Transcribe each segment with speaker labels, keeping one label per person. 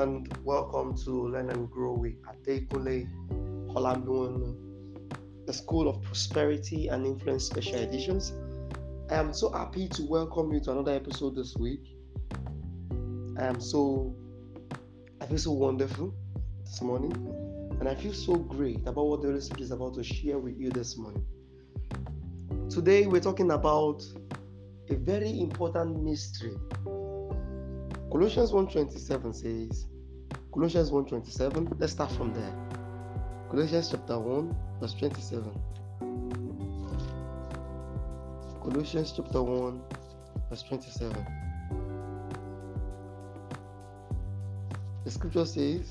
Speaker 1: and welcome to Learn and Grow with Adekunle Olabiwonu, the School of Prosperity and Influence Special Editions. I am so happy to welcome you to another episode this week. I feel so wonderful this morning, and I feel so great about what the Holy Spirit is about to share with you this morning. Today we're talking about a very important mystery. Colossians 1:27 says, Colossians 1:27, let's start from there. Colossians chapter 1, verse 27. Colossians chapter 1, verse 27. The scripture says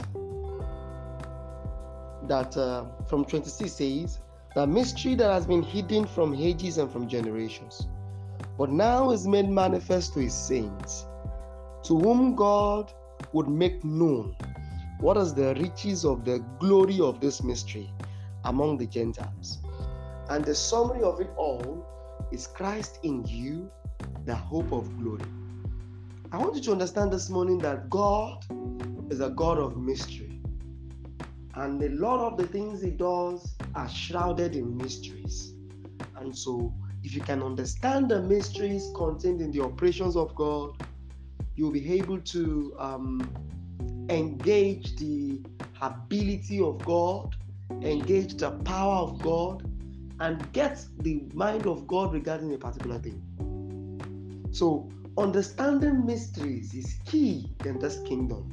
Speaker 1: that from 26 says, the mystery that has been hidden from ages and from generations, but now is made manifest to his saints, to whom God would make known what is the riches of the glory of this mystery among the Gentiles. And the summary of it all is Christ in you, the hope of glory. I want you to understand this morning that God is a God of mystery. And a lot of the things he does are shrouded in mysteries. And so, if you can understand the mysteries contained in the operations of God, you'll be able to engage the ability of God, engage the power of God, and get the mind of God regarding a particular thing. So, understanding mysteries is key in this kingdom.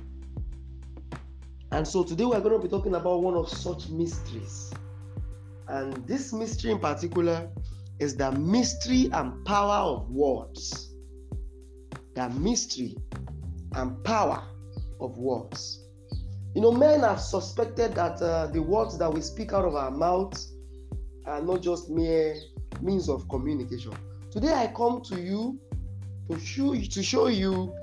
Speaker 1: And so today we're going to be talking about one of such mysteries. And this mystery in particular is the mystery and power of words. The mystery and power of words. Men have suspected that the words that we speak out of our mouths are not just mere means of communication. Today I come to you to show you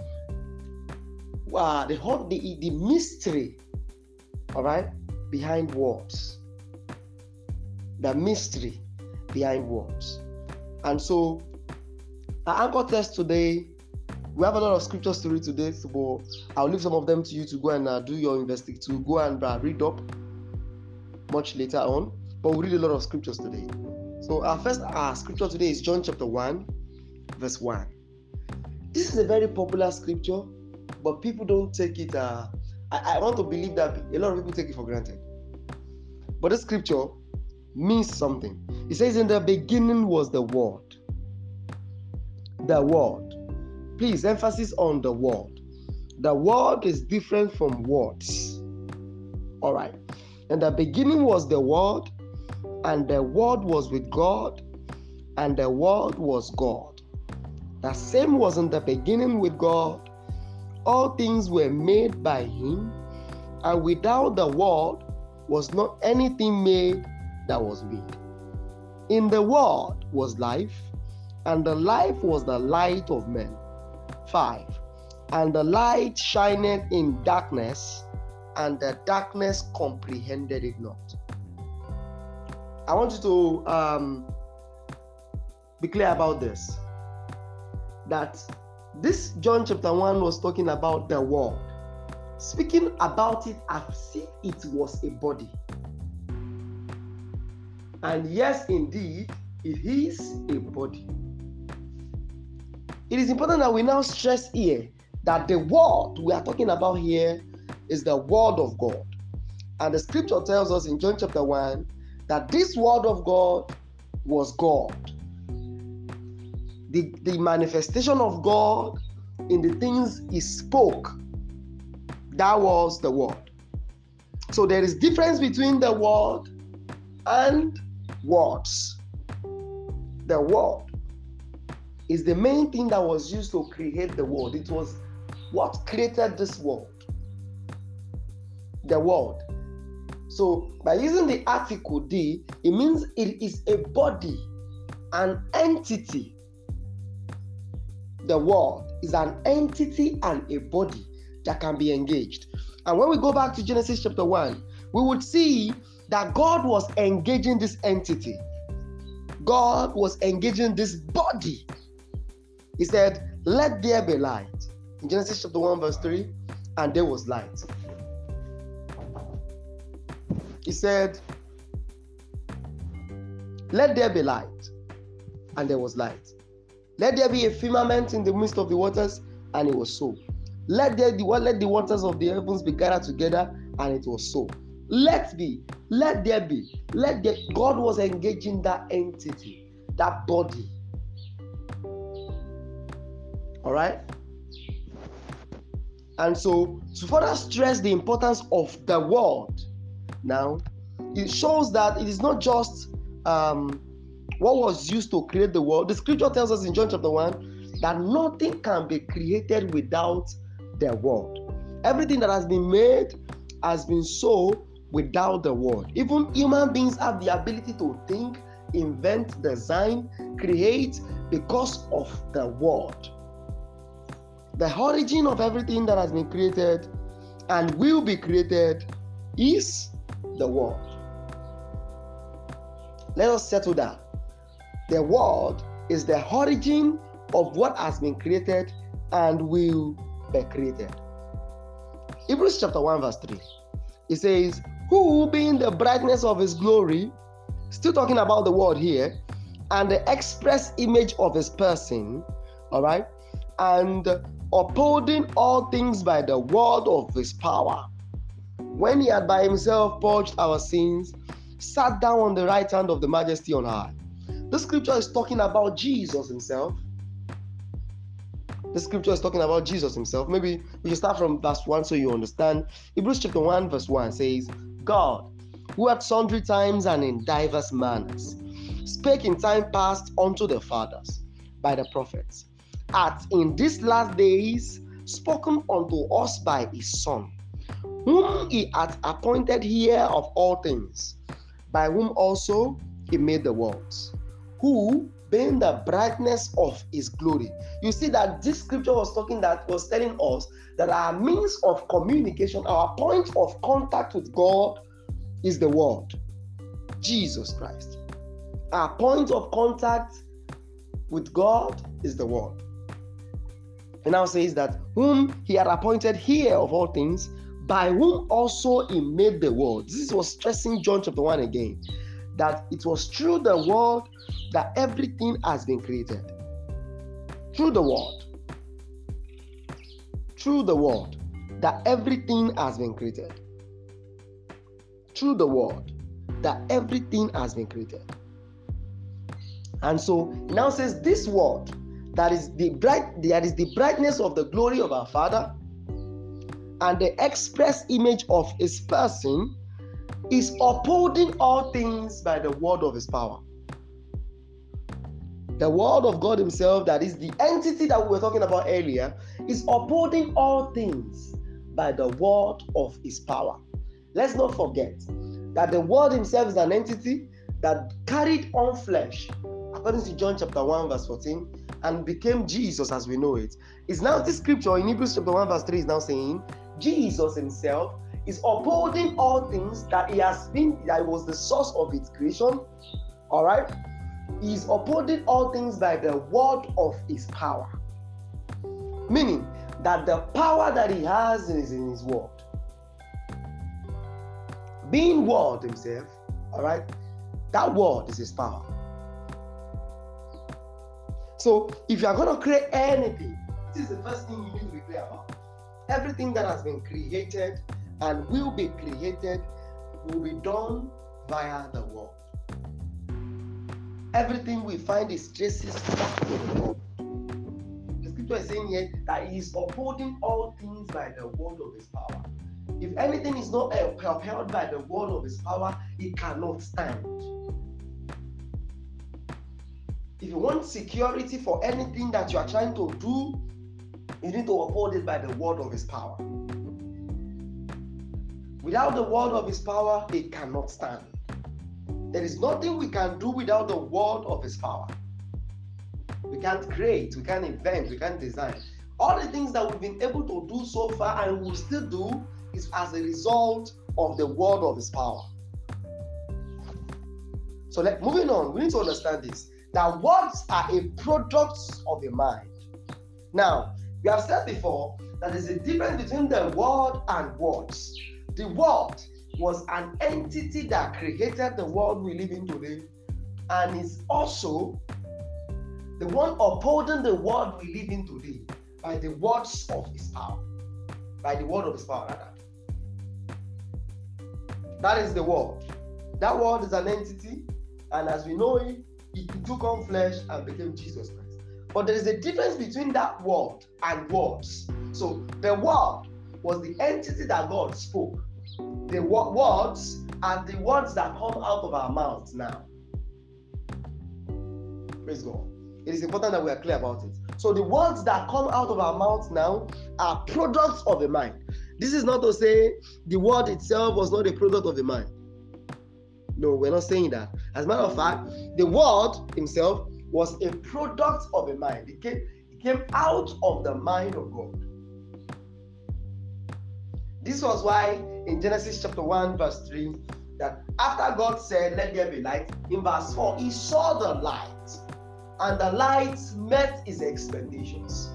Speaker 1: the mystery, all right, behind words. The mystery behind words. And so our anchor text today, we have a lot of scriptures to read today, so I'll leave some of them to you to go and do your investigation, to go and read up much later on. But we'll read a lot of scriptures today. So our scripture today is John chapter 1, verse 1. This is a very popular scripture, but people don't take it. I want to believe that a lot of people take it for granted. But this scripture means something. It says, in the beginning was the Word. The Word. Please, emphasis on the word. The word is different from words. All right. In the beginning was the Word, and the Word was with God, and the Word was God. The same was in the beginning with God. All things were made by him, and without the Word was not anything made that was made. In the Word was life, and the life was the light of men. 5. And the light shineth in darkness, and the darkness comprehended it not. I want you to be clear about this. That this John chapter 1 was talking about the Word, speaking about it as if it was a body. And yes, indeed, it is a body. It is important that we now stress here that the word we are talking about here is the word of God. And the scripture tells us in John chapter 1 that this word of God was God. The manifestation of God in the things he spoke, that was the word. So there is difference between the word and words. The word is the main thing that was used to create the world. It was what created this world. The world. So by using the article D, it means it is a body, an entity. The world is an entity and a body that can be engaged. And when we go back to Genesis chapter 1, we would see that God was engaging this entity. God was engaging this body. He said, let there be light. In Genesis chapter 1 verse 3, and there was light. He said, let there be light, and there was light. Let there be a firmament in the midst of the waters, and it was so. Let the waters of the heavens be gathered together, and it was so. Let there be. God was engaging that entity, that body. All right? And so, to further stress the importance of the word, now, it shows that it is not just what was used to create the world. The scripture tells us in John chapter 1 that nothing can be created without the word. Everything that has been made has been so without the word. Even human beings have the ability to think, invent, design, create because of the word. The origin of everything that has been created and will be created is the word. Let us settle that. The word is the origin of what has been created and will be created. Hebrews chapter 1 verse 3. It says, who being the brightness of his glory, still talking about the word here, and the express image of his person, all right, and upholding all things by the word of his power, when he had by himself purged our sins, sat down on the right hand of the majesty on high. This scripture is talking about Jesus himself. The scripture is talking about Jesus himself. Maybe we should start from verse 1 so you understand. Hebrews chapter 1 verse 1 says, God, who at sundry times and in diverse manners spake in time past unto the fathers by the prophets, hath in these last days spoken unto us by his Son, whom he hath appointed heir of all things, by whom also he made the worlds, who being the brightness of his glory. You see that this scripture was telling us that our means of communication, our point of contact with God is the word, Jesus Christ. Our point of contact with God is the word. It now says that whom he had appointed heir of all things, by whom also he made the world. This was stressing John chapter 1 again, that it was through the word that everything has been created. Through the word. Through the word that everything has been created. Through the word that everything has been created. And so it now says this word that is the brightness of the glory of our Father and the express image of his person, is upholding all things by the word of his power. The word of God himself, that is the entity that we were talking about earlier, is upholding all things by the word of his power. Let's not forget that the word himself is an entity that carried on flesh, according to John chapter 1 verse 14, and became Jesus as we know it. It's now this scripture in Hebrews chapter 1 verse 3 is now saying Jesus himself is upholding all things that was the source of its creation. All right, he is upholding all things by the word of his power, meaning that the power that he has is in his word. Being word himself, all right, that word is his power. So if you are going to create anything, this is the first thing you need to be clear about. Everything that has been created and will be created will be done via the word. Everything we find is traces back to the word. The scripture is saying here that he is upholding all things by the word of his power. If anything is not upheld by the word of his power, it cannot stand. If you want security for anything that you are trying to do, you need to uphold it by the word of his power. Without the word of his power, it cannot stand. There is nothing we can do without the word of his power. We can't create, we can't invent, we can't design. All the things that we've been able to do so far and will still do is as a result of the word of his power. So moving on, we need to understand this, that words are a product of the mind. Now, we have said before that there's a difference between the world and words. The world was an entity that created the world we live in today, and is also the one upholding the world we live in today by the words of his power. By the word of his power, rather. That is the world. That world is an entity, and as we know it, it took on flesh and became Jesus Christ. But there is a difference between that word and words. So the word was the entity that God spoke. The words are the words that come out of our mouths now. Praise God. It is important that we are clear about it. So the words that come out of our mouths now are products of the mind. This is not to say the word itself was not a product of the mind. No, we're not saying that. As a matter of fact, the word himself was a product of the mind. It came out of the mind of God. This was why in Genesis chapter 1 verse 3, that after God said, let there be light, in verse 4, he saw the light, and the light met his expectations.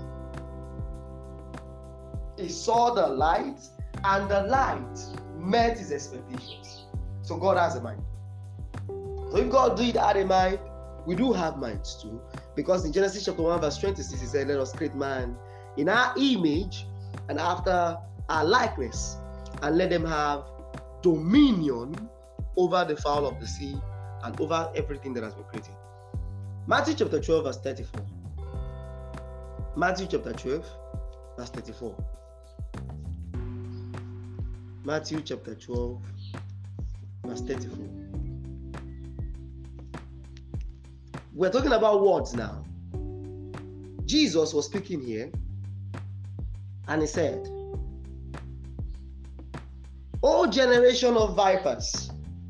Speaker 1: He saw the light, and the light met his expectations. So God has a mind. So if God did have a mind, we do have minds too. Because in Genesis chapter 1 verse 26, he said, let us create man in our image and after our likeness, and let them have dominion over the fowl of the sea and over everything that has been created. Matthew chapter 12 verse 34. Matthew chapter 12 verse 34. Matthew chapter 12 verse 34. We're talking about words now. Jesus was speaking here, and he said, O generation of vipers,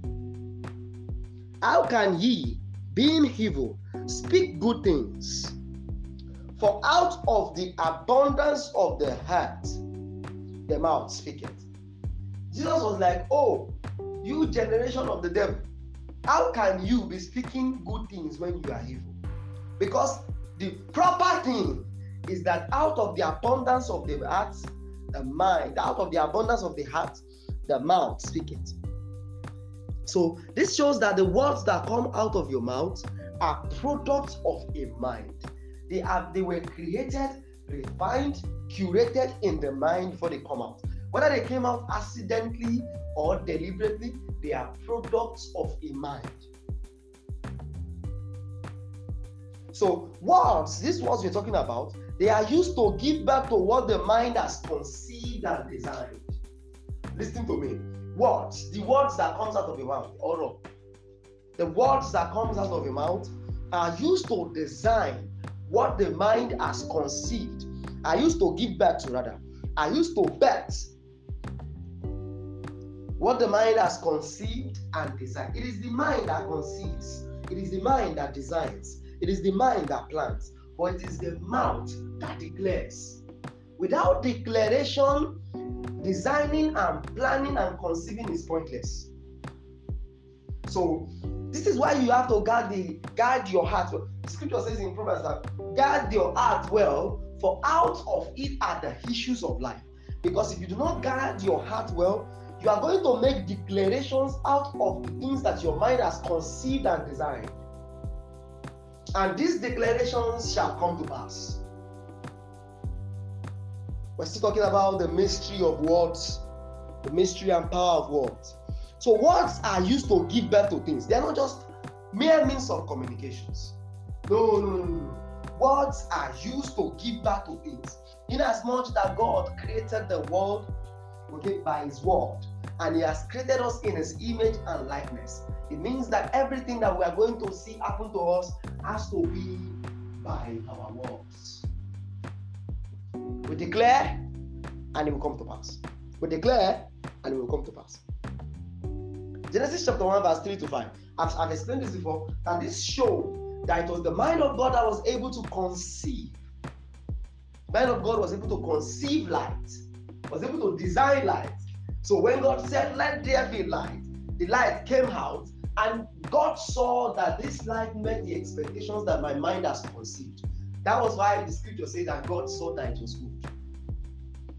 Speaker 1: how can ye, being evil, speak good things? For out of the abundance of the heart, the mouth speaketh. Jesus was like, oh, you generation of the devil, how can you be speaking good things when you are evil? Because the proper thing is that out of the abundance of the heart, the mind, out of the abundance of the heart, the mouth speaketh. So this shows that the words that come out of your mouth are products of a mind. They were created, refined, curated in the mind before they come out. Whether they came out accidentally or deliberately, they are products of a mind. So words, these words we're talking about, they are used to give birth to what the mind has conceived and designed. Listen to me. Words, the words that comes out of your mouth, or the words that comes out of your mouth are used to design what the mind has conceived. Are used to give birth to, rather. Are used to birth what the mind has conceived and designed. It is the mind that conceives. It is the mind that designs. It is the mind that plans. But it is the mouth that declares. Without declaration, designing and planning and conceiving is pointless. So this is why you have to guard your heart well. The scripture says in Proverbs that guard your heart well, for out of it are the issues of life. Because if you do not guard your heart well, you are going to make declarations out of the things that your mind has conceived and designed. And these declarations shall come to pass. We're still talking about the mystery of words, the mystery and power of words. So words are used to give birth to things. They are not just mere means of communications. No. Words are used to give birth to things. Inasmuch that God created the world, by his word, and he has created us in his image and likeness. It means that everything that we are going to see happen to us has to be by our words. We declare, and it will come to pass. We declare, and it will come to pass. Genesis chapter 1 verse 3 to 5. I've explained this before, that this showed that it was the mind of God that was able to conceive. The mind of God was able to conceive light, was able to design light. So when God said, let there be light, the light came out, and God saw that this light met the expectations that my mind has conceived. That was why the scripture says that God saw that it was good.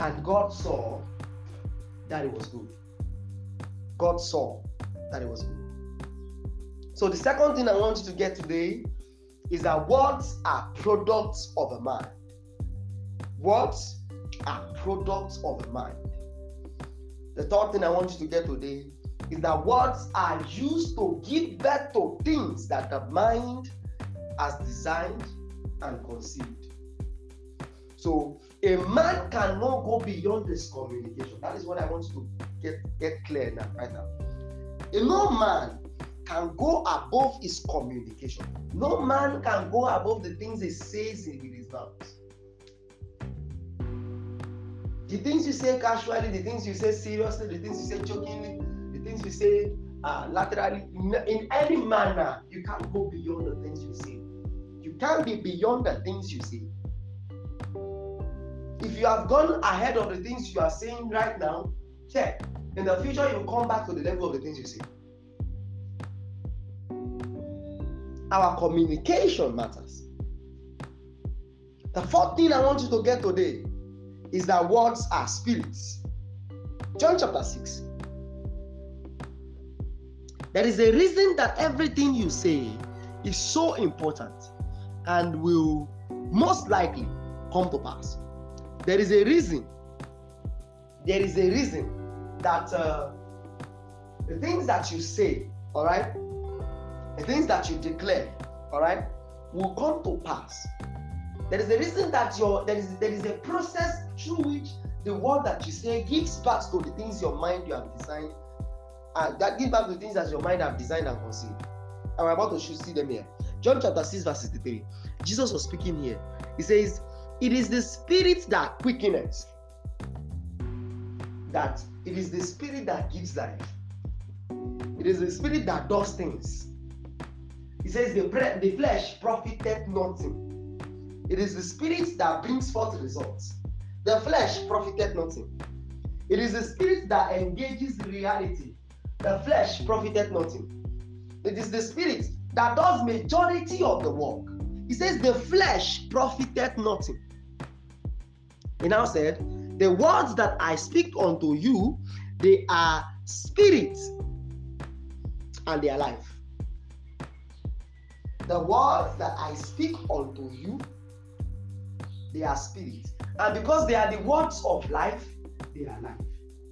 Speaker 1: and God saw that it was good. God saw that it was good. So the second thing I want you to get today is that words are products of a mind. Words are products of a mind. The third thing I want you to get today is that words are used to give birth to things that the mind has designed and conceived. So a man cannot go beyond this communication. That is what I want you to get clear now, right now. No man can go above his communication. No man can go above the things he says with his mouth. The things you say casually, the things you say seriously, the things you say jokingly, the things you say laterally, in any manner, you can't go beyond the things you say. You can't be beyond the things you say. If you have gone ahead of the things you are saying right now, check. In the future, you'll come back to the level of the things you say. Our communication matters. The fourth thing I want you to get today is that words are spirits. John chapter 6. There is a reason that everything you say is so important and will most likely come to pass. There is a reason. There is a reason that the things that you say, all right, the things that you declare, all right, will come to pass. There is a reason that there is a process through which the word that you say gives birth to the things your mind you have designed, and that gives birth to the things that your mind have designed and conceived. And we're about to see them here. John chapter 6 verse 63. Jesus was speaking here. He says, "It is the spirit that quickeneth." That it is the spirit that gives life. It is the spirit that does things. He says, the flesh profiteth nothing. It is the spirit that brings forth results. The flesh profiteth nothing. It is the spirit that engages reality. The flesh profiteth nothing. It is the spirit that does majority of the work. He says, the flesh profiteth nothing. He now said, the words that I speak unto you, they are spirit and they are life. The words that I speak unto you, they are spirit. And because they are the words of life, they are life.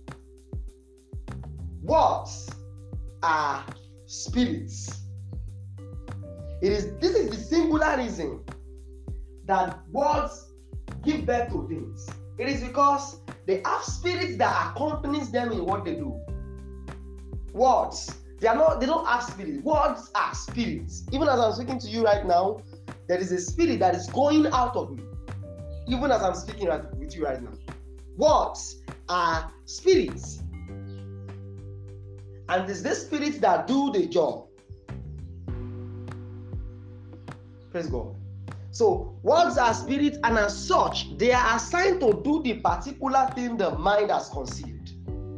Speaker 1: Words are spirits. This is the singular reason that words give birth to things. It is because they have spirits that accompanies them in what they do. Words, they don't have spirit. Words are spirits. Even as I'm speaking to you right now, there is a spirit that is going out of me. Even as I'm speaking with you right now. Words are spirits. And it's the spirits that do the job. Praise God. So, words are spirits, and as such, they are assigned to do the particular thing the mind has conceived.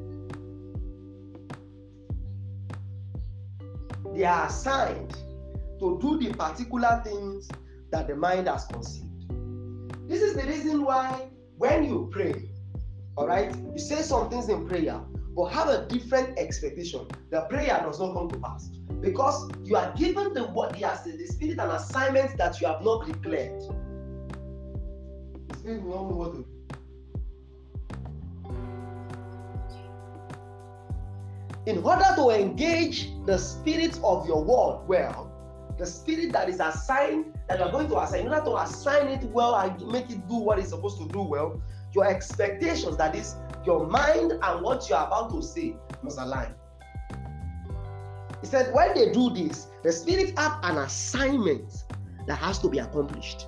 Speaker 1: They are assigned to do the particular things that the mind has conceived. This is the reason why when you pray, all right, you say some things in prayer, but have a different expectation. The prayer does not come to pass. Because you are given the spirit an assignment that you have not declared. The spirit will not know what to do. In order to engage the spirit of your word well, the spirit that is assigned, that you are going to assign, in order to assign it well and make it do what it's supposed to do well, your expectations, that is, your mind and what you are about to say, must align. He said, when they do this, the spirit have an assignment that has to be accomplished.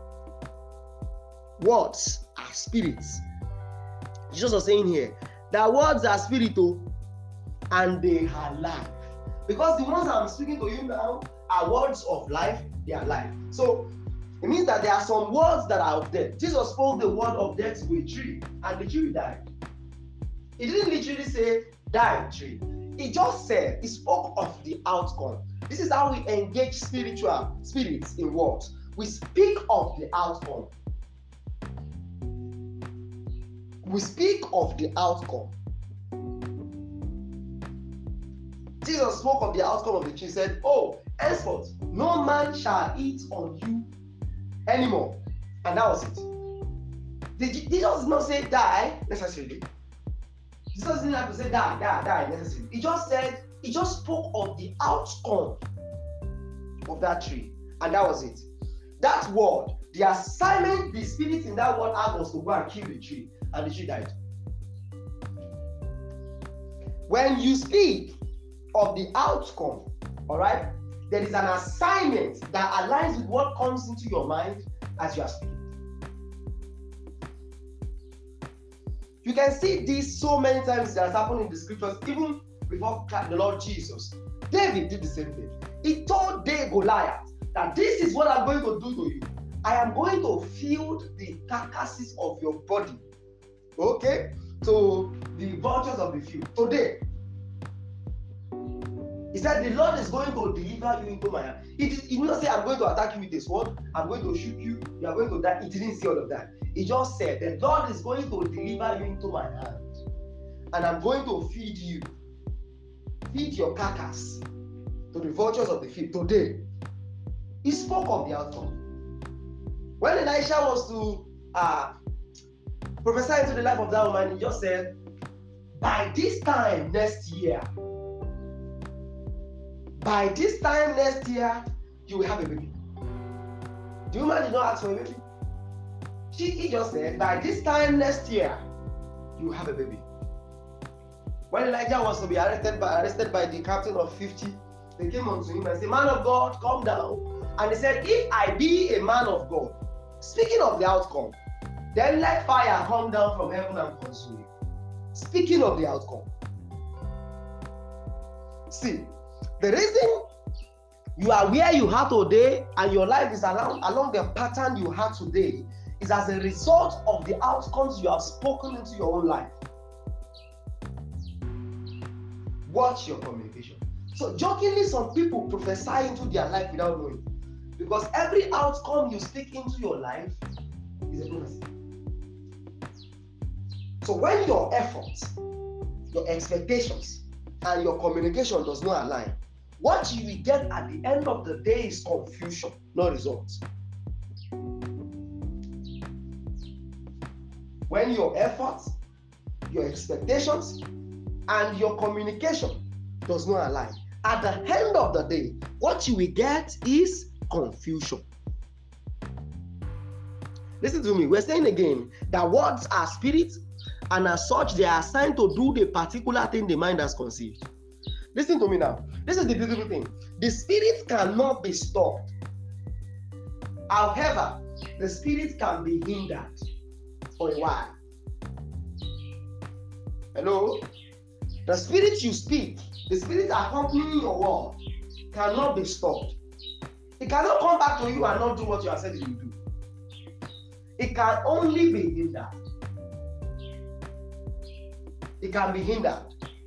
Speaker 1: Words are spirits. Jesus was saying here that words are spiritual and they are life. Because the ones I'm speaking to you now are words of life, they are life. So it means that there are some words that are of death. Jesus spoke the word of death to a tree, and the tree died. He didn't literally say, die, tree. He just said, he spoke of the outcome. This is how we engage spirits in words. We speak of the outcome. we speak of the outcome. Jesus spoke of the outcome of the tree. He said, "Oh, henceforth, no man shall eat on you anymore." And that was it. Jesus did not say die necessarily. Jesus didn't have to say die necessarily. He just spoke of the outcome of that tree. And that was it. That word, the assignment, the spirit in that word had was to go and kill the tree. And the tree died. When you speak of the outcome, all right, there is an assignment that aligns with what comes into your mind as you are speaking. You can see this so many times that has happened in the scriptures, even before the Lord Jesus. David did the same thing. He told Goliath that this is what I'm going to do to you. I am going to fill the carcasses of your body, okay, to the vultures of the field. Today, he said, the Lord is going to deliver you into my hand. He did not say, I'm going to attack you with a sword, I'm going to shoot you, you are going to die. He didn't say all of that. He just said, the Lord is going to deliver you into my hand. And I'm going to feed you. Feed your carcass to the vultures of the field. Today, he spoke of the outcome. When Elisha was to prophesy into the life of that woman, he just said, by this time next year, you will have a baby. The woman did not ask for a baby. He just said, by this time next year, you will have a baby. When Elijah was to be arrested by the captain of 50, they came unto him and said, man of God, come down. And he said, if I be a man of God, speaking of the outcome, then let fire come down from heaven and consume you. Speaking of the outcome. See, the reason you are where you are today and your life is along the pattern you have today is as a result of the outcomes you have spoken into your own life. Watch your communication. So jokingly, some people prophesy into their life without knowing. Because every outcome you speak into your life is a prophecy. So when your efforts, your expectations, and your communication does not align, what you will get at the end of the day is confusion, no results. When your efforts, your expectations, and your communication does not align, at the end of the day, what you will get is confusion. Listen to me. We're saying again that words are spirits, and as such, they are assigned to do the particular thing the mind has conceived. Listen to me now. This is the beautiful thing. The spirit cannot be stopped. However, the spirit can be hindered for a while. Hello? The spirit you speak, the spirit accompanying your word, cannot be stopped. It cannot come back to you and not do what you have said it will do. It can only be hindered. It can be hindered.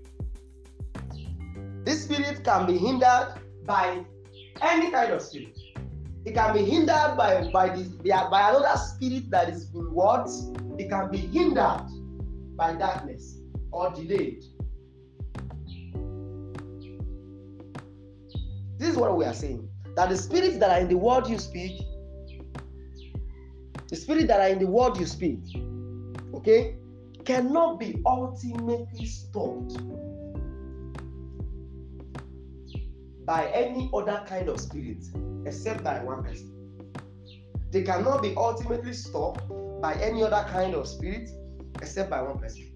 Speaker 1: This spirit can be hindered by any kind of spirit. It can be hindered by another spirit that is in words. It can be hindered by darkness or delayed. This is what we are saying. That the spirits that are in the word you speak, okay, cannot be ultimately stopped by any other kind of spirit except by one person. They cannot be ultimately stopped by any other kind of spirit except by one person.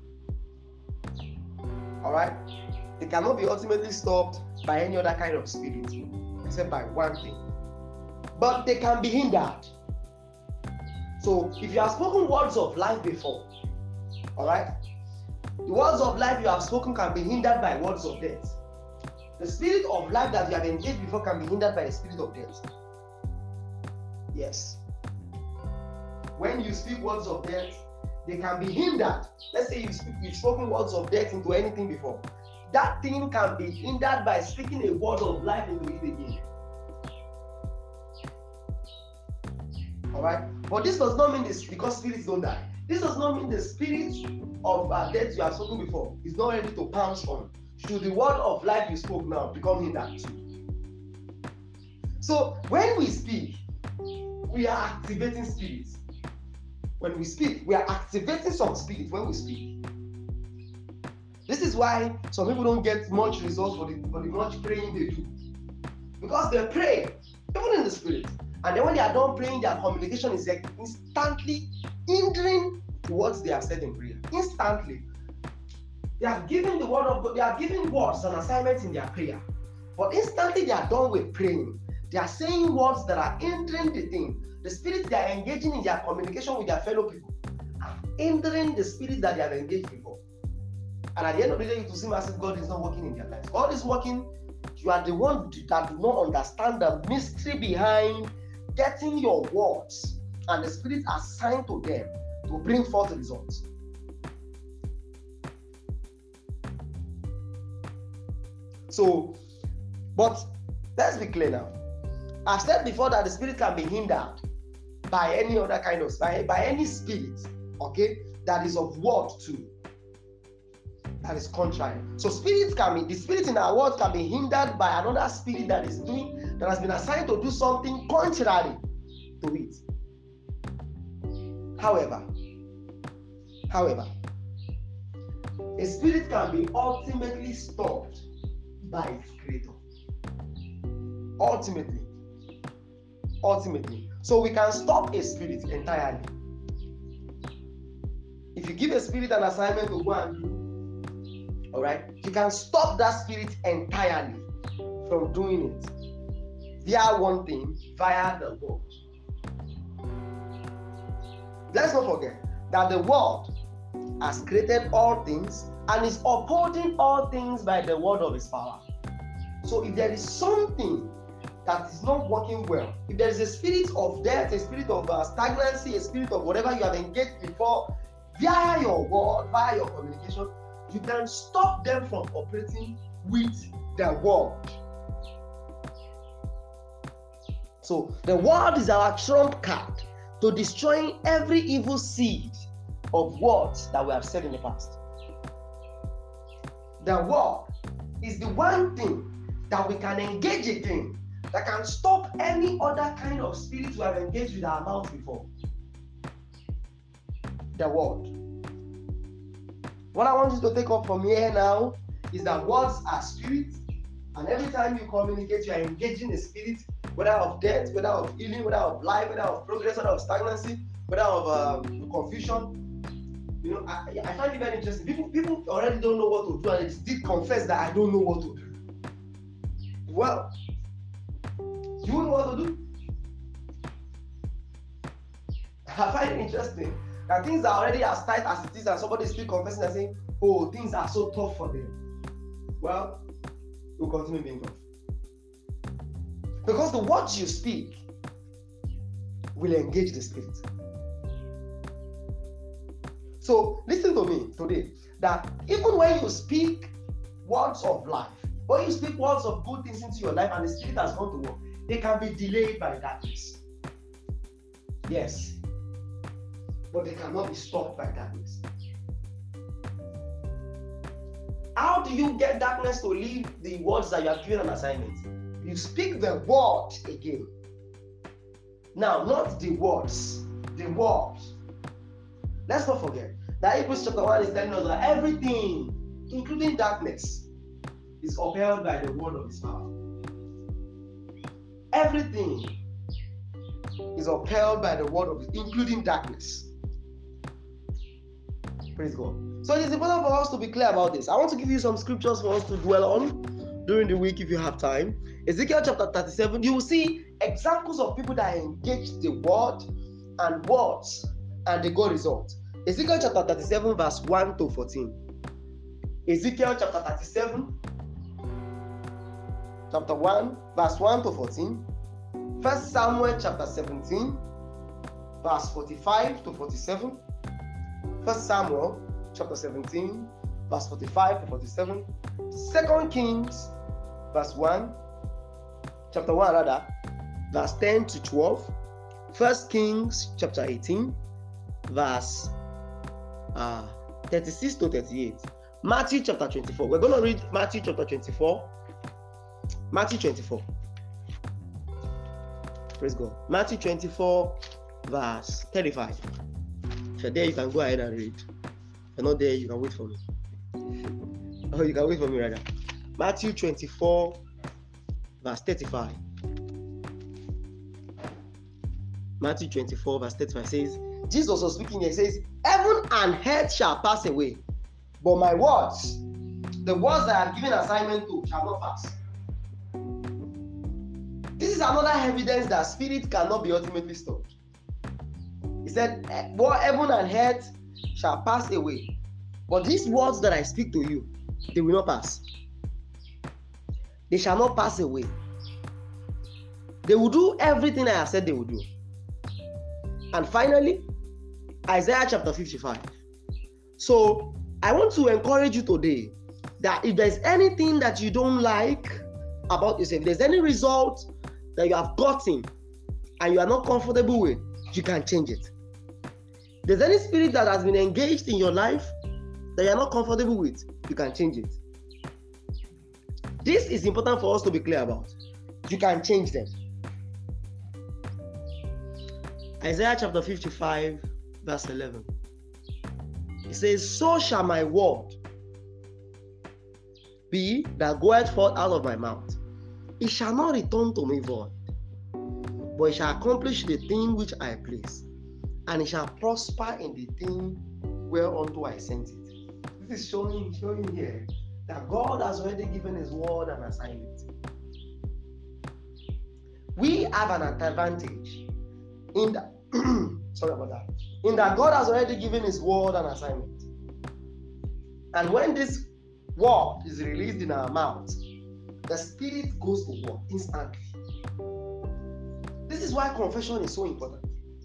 Speaker 1: Alright? They cannot be ultimately stopped by any other kind of spirit except by one thing. But they can be hindered. So if you have spoken words of life before, alright, the words of life you have spoken can be hindered by words of death. The spirit of life that you have engaged before can be hindered by the spirit of death. Yes. When you speak words of death, they can be hindered. Let's say you've spoken words of death into anything before. That thing can be hindered by speaking a word of life into it again. Alright? But this does not mean this because spirits don't die. This does not mean the spirit of death you have spoken before is not ready to pounce on. Should the word of life you spoke now become hindered too? So when we speak, we are activating spirits. When we speak, we are activating some spirits when we speak. This is why some people don't get much results for the much praying they do. Because they pray, even in the spirit. And then when they are done praying, their communication is instantly hindering what they have said in prayer. Instantly. They have given the word of God, they are giving words and assignments in their prayer. But instantly they are done with praying. They are saying words that are hindering the thing. The spirit they are engaging in their communication with their fellow people are hindering the spirit that they have engaged before. And at the end of the day, you will see massive God is not working in their lives. God is working. You are the one that do not understand the mystery behind getting your words and the spirit assigned to them to bring forth results. So, but let's be clear now. I've said before that the spirit can be hindered by any other kind of by any spirit, okay, that is of word too, that is contrary. So the spirit in our world can be hindered by another spirit that has been assigned to do something contrary to it. However, a spirit can be ultimately stopped by its creator. Ultimately. So we can stop a spirit entirely. If you give a spirit an assignment to go and do, all right, you can stop that spirit entirely from doing it via one thing, via the word. Let's not forget that the word has created all things and is upholding all things by the word of his power. So if there is something that is not working well, if there is a spirit of death, a spirit of stagnancy, a spirit of whatever you have engaged before, via your word, via your communication, you can stop them from operating with the word. So the word is our trump card to destroying every evil seed of words that we have said in the past. The word is the one thing that we can engage again, that can stop any other kind of spirit we have engaged with our mouth before. The word. What I want you to take up from here now is that words are spirits, and every time you communicate, you are engaging a spirit, whether of death, whether of healing, whether of life, whether of progress, whether of stagnancy, whether of confusion. You know, I find it very interesting. People already don't know what to do, and they did confess that I don't know what to do. Well, you know what to do? I find it interesting that things are already as tight as it is, and somebody is still confessing and saying, oh, things are so tough for them. Well, we'll continue being tough. Because the words you speak will engage the spirit. So listen to me today, that even when you speak words of life, when you speak words of good things into your life and the spirit has gone to work, they can be delayed by darkness. Yes. But they cannot be stopped by darkness. How do you get darkness to leave the words that you have given an assignment? You speak the word again. Now, not the words, the word. Let's not forget that Hebrews chapter 1 is telling us that everything, including darkness, is upheld by the word of his power. Everything is upheld by the word of his, including darkness. Praise God. So it is important for us to be clear about this. I want to give you some scriptures for us to dwell on during the week if you have time. Ezekiel chapter 37, you will see examples of people that engage the word and words and they got results. Ezekiel chapter 37 verse 1 to 14. Ezekiel chapter 37 chapter 1 verse 1 to 14. 1 Samuel chapter 17 verse 45 to 47. 1 Samuel chapter 17 verse 45 to 47. 2 Kings verse 1 chapter 1 rather verse 10 to 12. 1 Kings chapter 18 verse 36 to 38. Matthew chapter 24. We're going to read Matthew chapter 24. Matthew 24. Praise God. Matthew 24, verse 35. If you're there, you can go ahead and read. If you're not there, you can wait for me. Oh, you can wait for me rather. Matthew 24, verse 35. Matthew 24, verse 35 says, Jesus was speaking here, says, heaven and earth shall pass away, but my words, the words that I have given assignment to, shall not pass. This is another evidence that spirit cannot be ultimately stopped. He said, heaven and earth shall pass away, but these words that I speak to you, they will not pass. They shall not pass away. They will do everything I have said they will do. And finally, Isaiah chapter 55. So, I want to encourage you today that if there's anything that you don't like about yourself, if there's any result that you have gotten and you are not comfortable with, you can change it. If there's any spirit that has been engaged in your life that you are not comfortable with, you can change it. This is important for us to be clear about. You can change them. Isaiah chapter 55, verse 11. It says, so shall my word be that goeth forth out of my mouth. It shall not return to me void, but it shall accomplish the thing which I please, and it shall prosper in the thing whereunto I sent it. This is showing here that God has already given his word and assignment. We have an advantage in that sorry about that. In that God has already given his word and assignment. And when this word is released in our mouth, the spirit goes to work instantly. This is why confession is so important.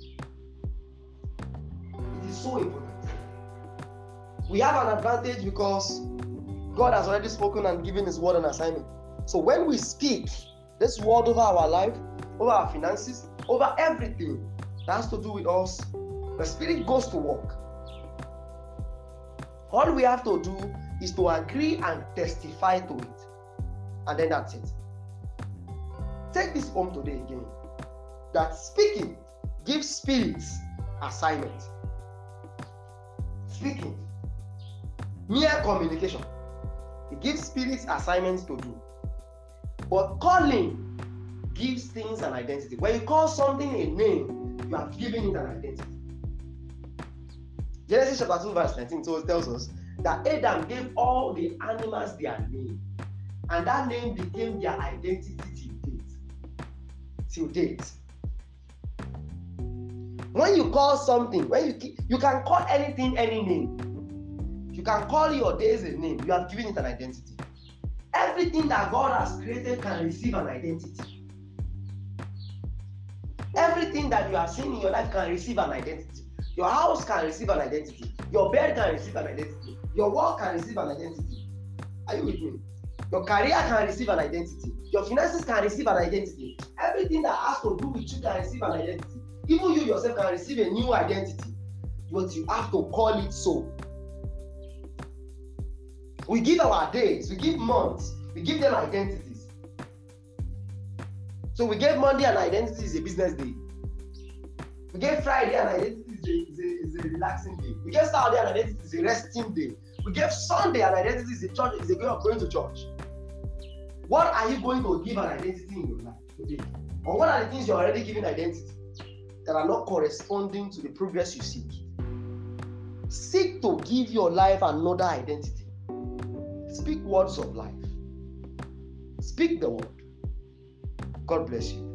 Speaker 1: It is so important. We have an advantage because God has already spoken and given his word and assignment. So when we speak this word over our life, over our finances, over everything that has to do with us, the spirit goes to work. All we have to do is to agree and testify to it. And then that's it. Take this home today again. That speaking gives spirits assignment. Speaking, mere communication, it gives spirits assignments to do. But calling gives things an identity. When you call something a name, you have given it an identity. Genesis chapter 2 verse 19 tells us that Adam gave all the animals their name, and that name became their identity till date. When you call something, you can call anything any name. You can call your days a name. You have given it an identity. Everything that God has created can receive an identity. Everything that you have seen in your life can receive an identity. Your house can receive an identity. Your bed can receive an identity. Your work can receive an identity. Are you with me? Your career can receive an identity. Your finances can receive an identity. Everything that has to do with you can receive an identity. Even you yourself can receive a new identity. But you have to call it so. We give our days, we give months, we give them identities. So we gave Monday an identity is a business day. We gave Friday an identity is a relaxing day. We gave Saturday an identity is a resting day. We gave Sunday an identity is a day of going to church. What are you going to give an identity in your life today? Or what are the things you're already giving identity that are not corresponding to the progress you seek? Seek to give your life another identity. Speak words of life. Speak the word. God bless you.